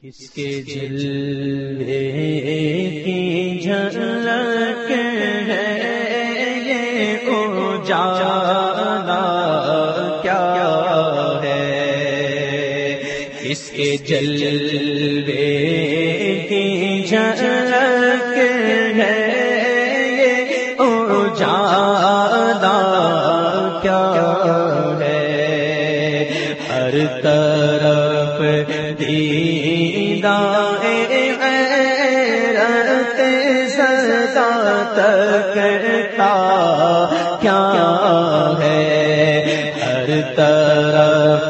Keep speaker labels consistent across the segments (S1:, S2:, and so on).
S1: کس کے جلوے کی جھلک ہے یہ اجالا کیا ہے، کس کے جلوے کی جھلک ہے یہ اجالا کیا ہے، ہر طرف دیدائے غیرت سدا تکتا کیا ہے، ہر طرف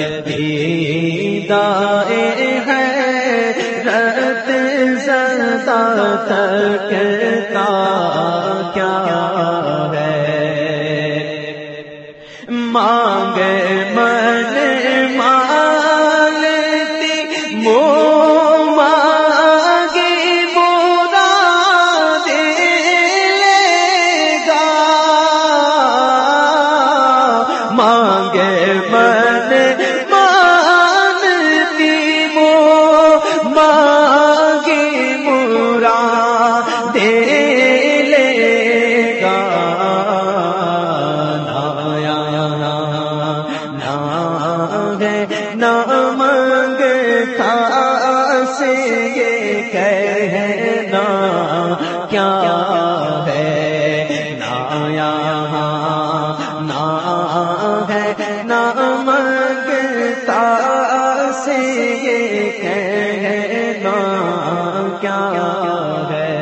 S1: دیدائے غیرت سدا تکتا کیا ہے، مانگے من مانتی مانگی مراد لے گا، مانگے من مانتی مانگی مراد لے گا، نہ مانگتا سے یہ کہنا کیا ہے، نہ یہاں نہ ہے، نہ مانگتا سے یہ کہنا کیا ہے،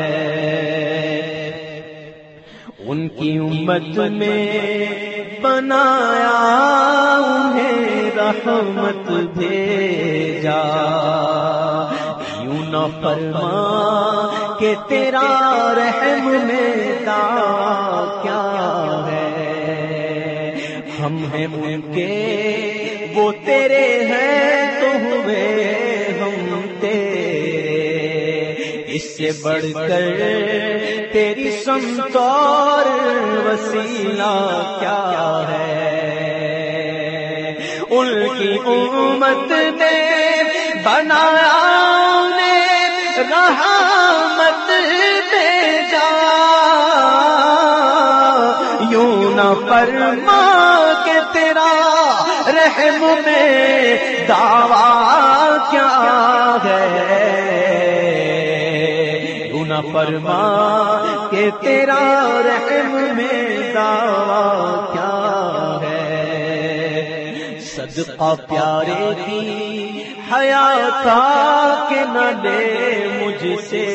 S1: ان کی امت میں بنایا انہیں رحمت بھیجا، یوں نہ فرما کہ تیرا رحم میں دعویٰ کیا ہے، ہم ہیں ان کے وہ تیرے ہیں تو ہوئے ہم تیرے، اس سے بڑھ کر تیری سمت اور وسیلہ کیا ہے، ان کی امت نے بنایا انہیں رحمت بھیجا، یوں نہ فرما کہ تیرا رحم میں دعویٰ کیا ہے، یوں نہ فرما کہ تیرا رحم میں دعویٰ کیا ہے، صدقہ پیارے کی حیات کہ نہ لے مجھ سے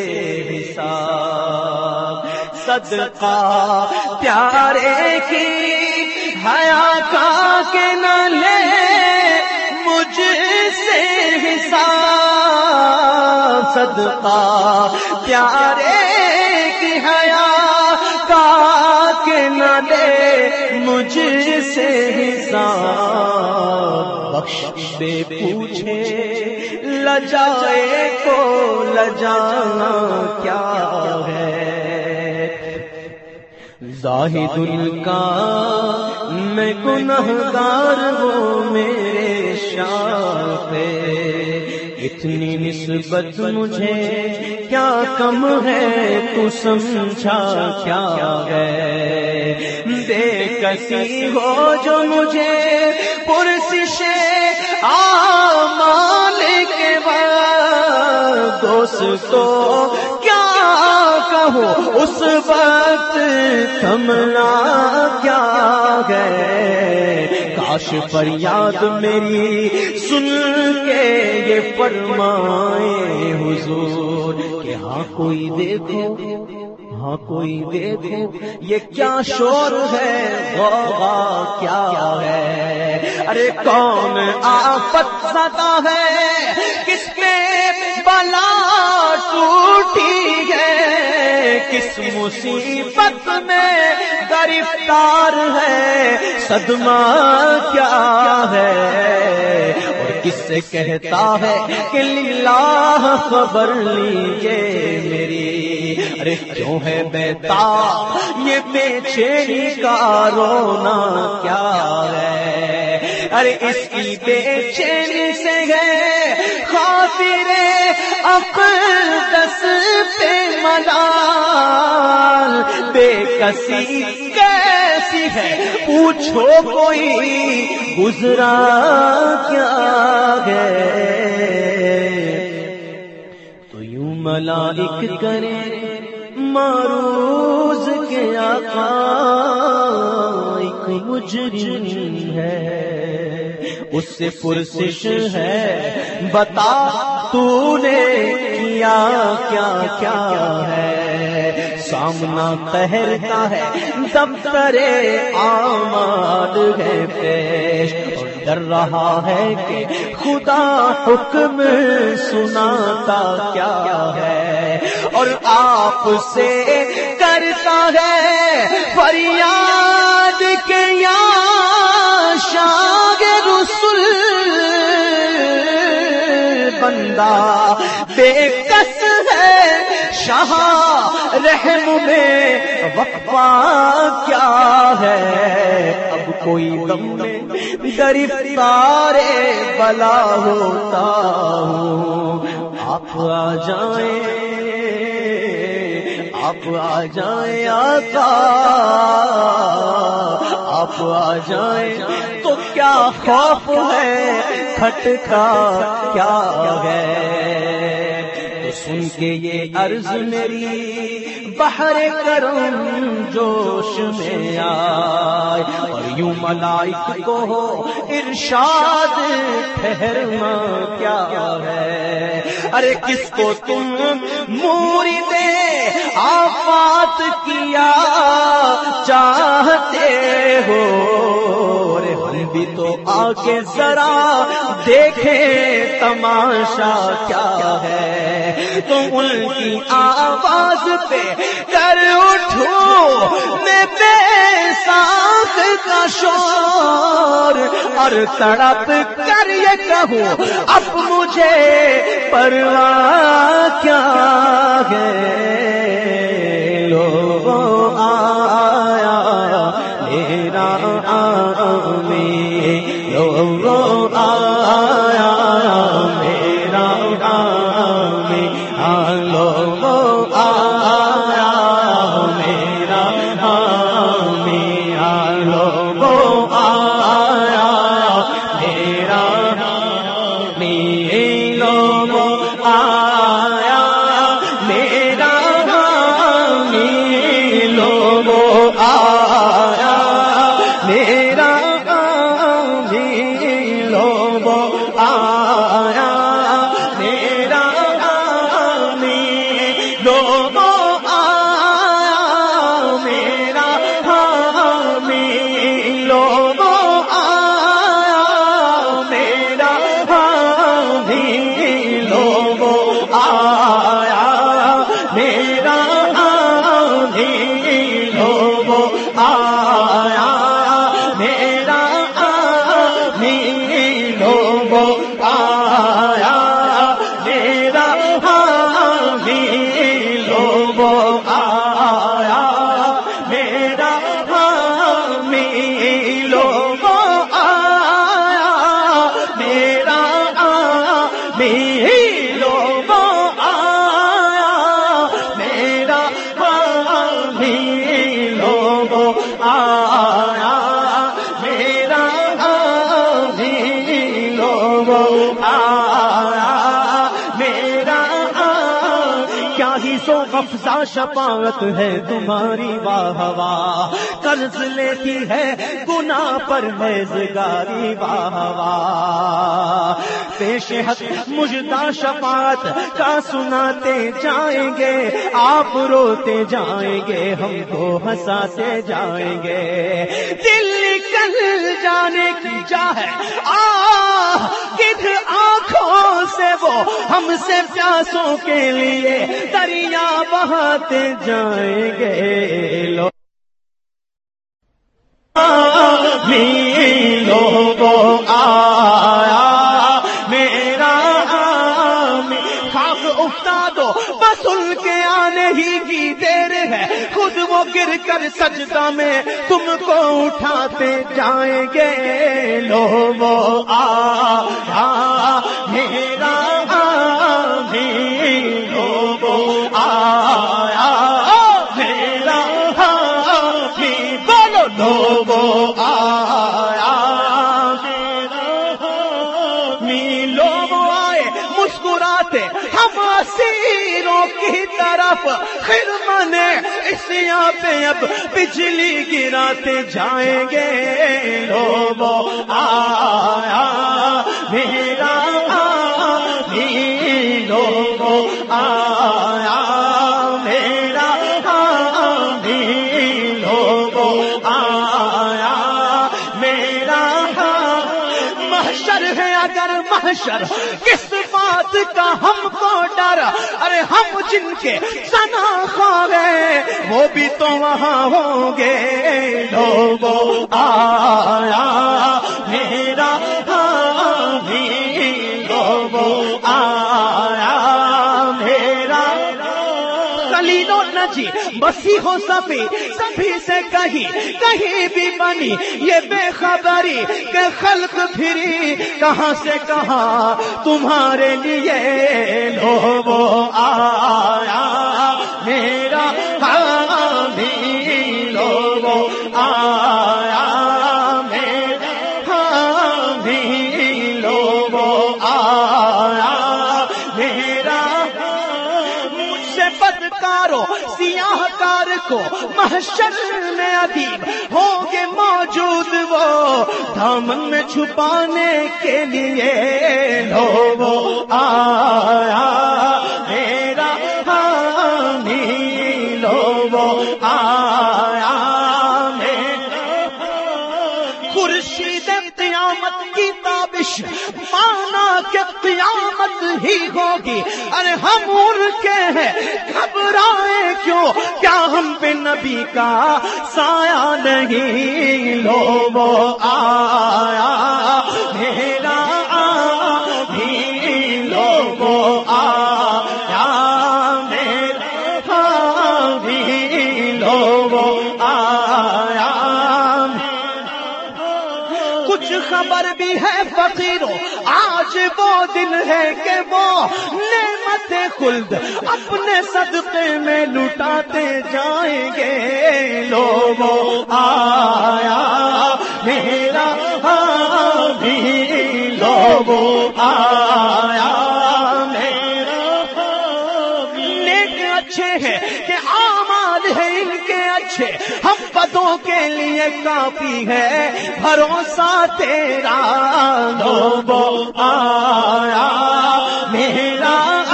S1: حساب، صدقہ پیارے کی حیات کہ نہ لے مجھ سے حساب، صدقہ پیارے کی حیات کہ نہ لے مجھ سے حساب، بخش بے پوچھے لجائے کو لجانا کیا ہے، زاہد ان کا میں گنہگار وہ میرے شاہ ہے، اتنی نسبت مجھے کیا کم ہے تو سمجھا کیا ہے، بے کسی ہو جو مجھے پرسش اعمال کے بعد، دوستو کیا کہو اس وقت تھمنا کیا ہے، کاش فریاد میری سن کے یہ فرمائے حضور کہ ہاں کوئی دیکھو، ہاں کوئی دیکھو یہ کیا شور ہے، غوغا کیا ہے، ارے کون آفت زدہ ہے، کس پہ بلا ٹوٹی ہے، کس مصیبت میں گرفتار ہے، صدمہ کیا ہے، اور کس سے کہتا ہے کہ للہ خبر لیجئے میری، ارے کیوں ہے بیتاب یہ بے چینی کا رونا کیا ہے، ارے اس کی بے چینی سے ہے خاطر اقدس پہ ملال، بے کسی کیسی ہے پوچھو کوئی گزرا کیا ہے، تو یوں ملائک کرے معروض کے آقا ایک مجرم ہے، اس سے پرسش ہے بتا تو نے کیا کیا کیا ہے، سامنا قہرتا ہے دفتر اعمال ہے پیش، اور ڈر رہا ہے کہ خدا حکم سناتا کیا ہے، اور آپ سے کرتا ہے فریاد کہ یا شاہ رسول بندہ بے کس ہے، شاہ رحم میں وقفہ کیا ہے، اب کوئی دم میں گرفتار بلا ہوتا ہوں، آپ آ جائیں آپ آ جائیں آقا، آپ آ جائیں تو کیا خوف ہے کھٹکا کیا ہے، تو سن کے یہ عرض میری بحر کرم جوش میں آئے، اور یوں ملائک کو ہو ارشاد ٹھہرنا کیا ہے، ارے کس کو تم مورد آفات کیا چاہتے ہو، ہم بھی تو آگے ذرا دیکھیں تماشا کیا ہے، تم ان کی آواز پہ کر اٹھو میں بے ساخ کا شور، اور تڑپ کر یہ کہوں اب مجھے پرواہ کیا ہے، لوگوں آیا میرا آمین، لوگوں آیا میرا آمین، لوگوں آیا میرا آمین، لوگوں آیا میرا آمین، لوگوں آیا میرا آمین، لوگوں آیا میرا آمین، لوگوں آیا میرا آمین، لوگوں آیا میرا آمین، لوگوں آیا میرا آمین، لوگوں آیا میرا آمین، لوگوں آیا میرا آمین، لوگوں آیا میرا آمین، لوگوں آیا میرا آمین، لوگوں آیا میرا آمین، لوگوں آیا میرا آمین، لوگوں آیا میرا آمین، لوگوں آیا میرا آمین، کیا ہی سو افزا شفاعت ہے تمہاری واہ واہ، قرض لیتی ہے گناہ پر نیزگاری واہ واہ، پیش حق مجدہ شفاعت کا سناتے جائیں گے، آپ روتے جائیں گے ہم کو ہنساتے جائیں گے، دل نکل جانے کی چاہے آہ کدھ آنکھوں سے وہ ہم سے پیاسوں کے لیے دریا بہاتے جائیں گے، لوگوں آیا میرا آمین، خاک اٹھا دو بس ان کے آنے ہی کی دیر ہے، خود وہ گر کر سجدہ میں تم کو اٹھاتے جائیں گے، لوگوں آیا میرا آمین، دوڑاتے ہم اسیروں کی طرف، خرمن اسیاں پہ اب بجلی گراتے جائیں گے، لوگوں آیا میرا آمین، لوگوں آیا میرا آمین، لوگوں آیا میرا آمین۔ محشر ہے اگر محشر، کس بات کا ہم کو ڈر، ارے ہم جن کے ثنا خوار ہیں وہ بھی تو وہاں ہوں گے، لوگوں آیا میرا آمین، لوگوں آیا میرا۔ خلیل و نجی مسیح و صفی سبھی سے کہیں بھی بنی یہ بے خبری کہ خلق پھری کہاں سے کہاں تمہارے لیے، لوگوں آیا میرا آمین، لوگوں آیا میرا آمین، لوگوں آیا میرا۔ مجھ سے بدکاروں سیاہ کار کو محشر میں ادیب ہوں گے موجود، وہ دامن میں چھپانے کے لیے، لوگوں آیا میرا آمین، لوگوں آیا میرا۔ خورشید قیامت کی تابش مانا کہ قیامت ہی ہوگی، ارے ہم اڑ کے ہیں گھبرائے کیوں، کیا ہم پہ نبی کا سایہ نہیں، لوگوں آیا میرا آمین، لوگوں آیا میرا آمین، لوگوں آیا۔ کچھ خبر بھی ہے فقیروں آج وہ دن ہے کہ وہ نعمت خلد اپنے صدقے میں لٹاتے جائیں گے، لوگوں آیا میرا آمین، لوگوں آیا میرا آمین۔ نیک اچھے ہیں کہ اعمال ہیں ان کے اچھے، ہم بدوں کے لیے کافی ہے بھروسہ تیرا، لوگوں آیا میرا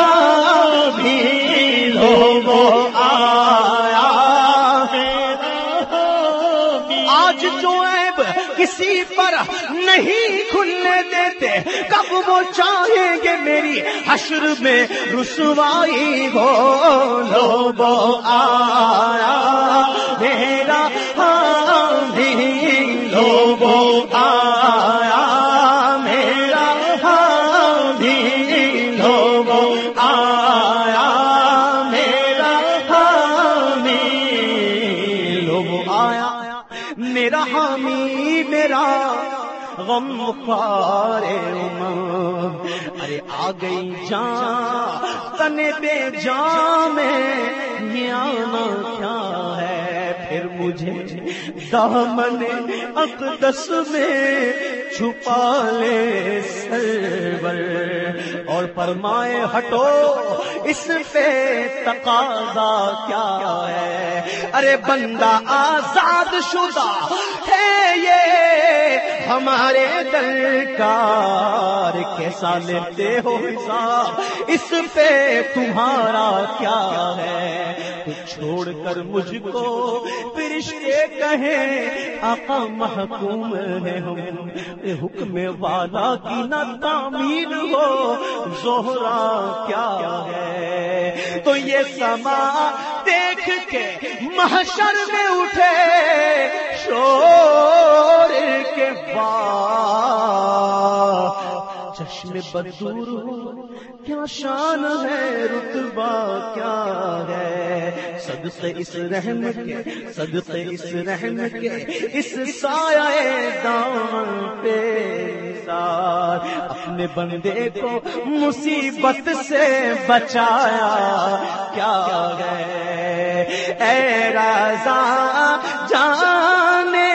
S1: آمین، لوگوں آیا میرا آمین۔ آج جو عیب کسی پر نہیں کھلنے دیتے، کب وہ چاہیں گے میری حشر میں رسوائی ہو، لوگوں آیا میرا آمین، لوگوں آیا میرا آمین، لوگوں آیا میرا آمین، لوگوں آیا میرا حامی میرا غم پارے امم، ارے آ گئی جان تنے بے جان میں، یہ آنا کیا ہے پھر مجھے دامن اقدس میں چھپا لے سرور، اور فرمائے ہٹو اس پہ تقاضا کیا ہے، ارے بندہ آزاد شدہ ہے یہ ہمارے درکار، کیسا لیتے ہو حساب اس پہ تمہارا کیا ہے، تو چھوڑ کر مجھ کو فرشتے کہیں آقا محکوم ہے ہم، حکم والا کی نہ تعمیر ہو زہرا کیا ہے، تو یہ سما دیکھ کے محشر میں اٹھے شور کے بعد، چشم بدور ہو کیا شان ہے، رتبہ کیا ہے، صدقے اس رحم کے، صدقے اس رحم کے، اس سایہ دامن پہ سار، اپنے بندے کو مصیبت سے بچایا کیا ہے، اے رضا جانے